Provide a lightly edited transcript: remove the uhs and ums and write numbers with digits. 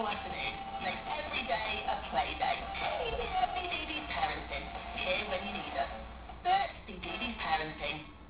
all afternoon. Make every day a play day. Hey, BDD's Parenting. Here when you need us. Bert, BDD's Parenting.